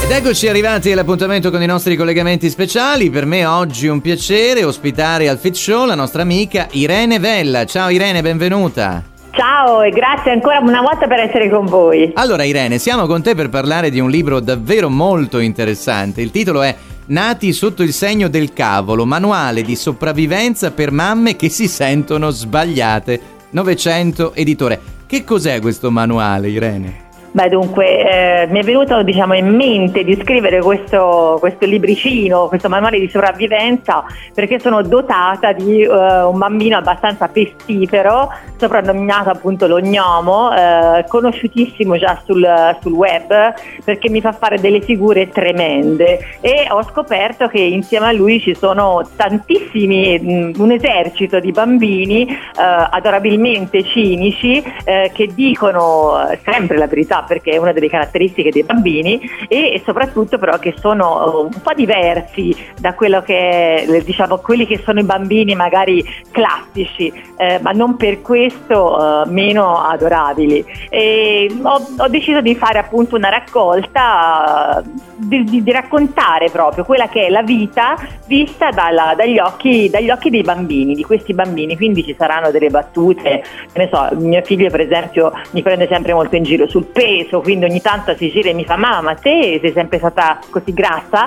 Ed eccoci arrivati all'appuntamento con i nostri collegamenti speciali. Per me oggi è un piacere ospitare al Fit Show la nostra amica Irene Vella. Ciao Irene, benvenuta. Ciao e grazie ancora una volta per essere con voi. Allora Irene, siamo con te per parlare di un libro davvero molto interessante. Il titolo è Nati sotto il segno del cavolo, manuale di sopravvivenza per mamme che si sentono sbagliate. 900 editore. Che cos'è questo manuale, Irene? Beh, dunque, mi è venuto in mente di scrivere questo libricino, questo manuale di sopravvivenza, perché sono dotata di un bambino abbastanza pestifero, soprannominato appunto lo gnomo, conosciutissimo già sul web, perché mi fa fare delle figure tremende, e ho scoperto che insieme a lui ci sono tantissimi, un esercito di bambini adorabilmente cinici, che dicono sempre la verità, perché è una delle caratteristiche dei bambini, e soprattutto però che sono un po' diversi da quello che è, quelli che sono i bambini magari classici, ma non per questo meno adorabili. E ho deciso di fare appunto una raccolta, di raccontare proprio quella che è la vita vista dagli occhi dei bambini, di questi bambini. Quindi ci saranno delle battute, che ne so, mio figlio per esempio mi prende sempre molto in giro sul peso, quindi ogni tanto si gira e mi fa: mamma, te sei sempre stata così grassa?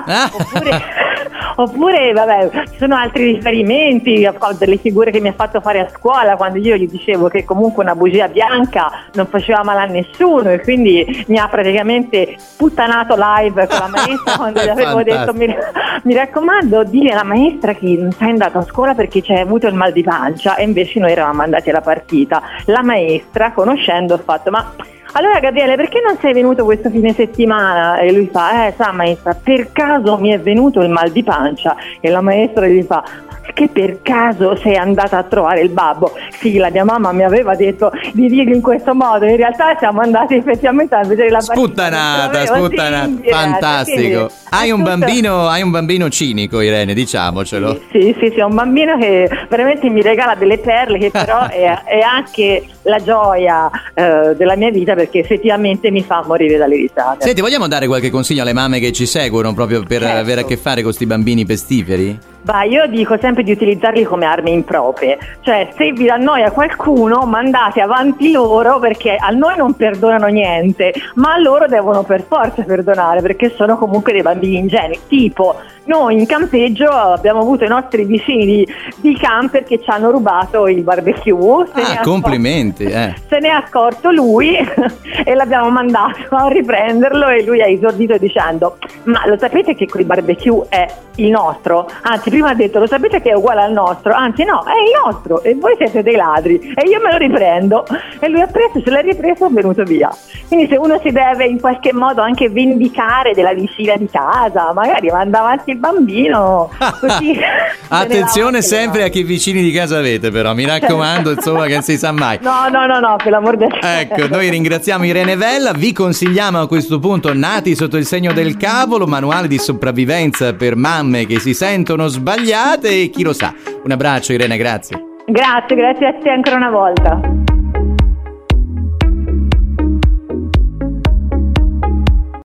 Oppure vabbè, ci sono altri riferimenti a delle figure che mi ha fatto fare a scuola, quando io gli dicevo che comunque una bugia bianca non faceva male a nessuno, e quindi mi ha praticamente puttanato live con la maestra quando gli avevo detto: mi raccomando, dile alla maestra che non sei andato a scuola perché c'è avuto il mal di pancia. E invece noi eravamo andati alla partita. La maestra, conoscendo, ha fatto: ma allora Gabriele, perché non sei venuto questo fine settimana? E lui fa: sa maestra, per caso mi è venuto il mal di pancia. E la maestra gli fa: che per caso sei andata a trovare il babbo? Sì, la mia mamma mi aveva detto di dirgli in questo modo. In realtà siamo andati effettivamente a vedere la sputtanata, fantastico. Hai un bambino cinico, Irene, diciamocelo. Sì, è un bambino che veramente mi regala delle perle, che però è anche la gioia della mia vita, perché effettivamente mi fa morire dalle risate. Senti, vogliamo dare qualche consiglio alle mamme che ci seguono proprio per avere a che fare con questi bambini pestiferi? Io dico sempre di utilizzarli come armi improprie, cioè se vi annoia qualcuno mandate avanti loro, perché a noi non perdonano niente, ma a loro devono per forza perdonare, perché sono comunque dei bambini ingenui. Tipo, noi in campeggio abbiamo avuto i nostri vicini di camper che ci hanno rubato il barbecue. Complimenti! Se ne è accorto lui e l'abbiamo mandato a riprenderlo, e lui ha esordito dicendo: ma lo sapete che quel barbecue è il nostro? Anzi, prima ha detto: lo sapete che è uguale al nostro? Anzi no, è il nostro, e voi siete dei ladri e io me lo riprendo. E lui ha preso, se l'ha ripreso, è venuto via. Quindi se uno si deve in qualche modo anche vendicare della vicina di casa, magari manda avanti il bambino, così. Attenzione sempre a che vicini di casa avete, però mi raccomando, insomma, che non si sa mai. No, per l'amor del cielo. Ecco, noi ringraziamo Irene Vella, vi consigliamo a questo punto Nati sotto il segno del cavolo, manuale di sopravvivenza per mamme che si sentono sbagliate, e chi lo sa. Un abbraccio Irene, grazie. Grazie a te ancora una volta.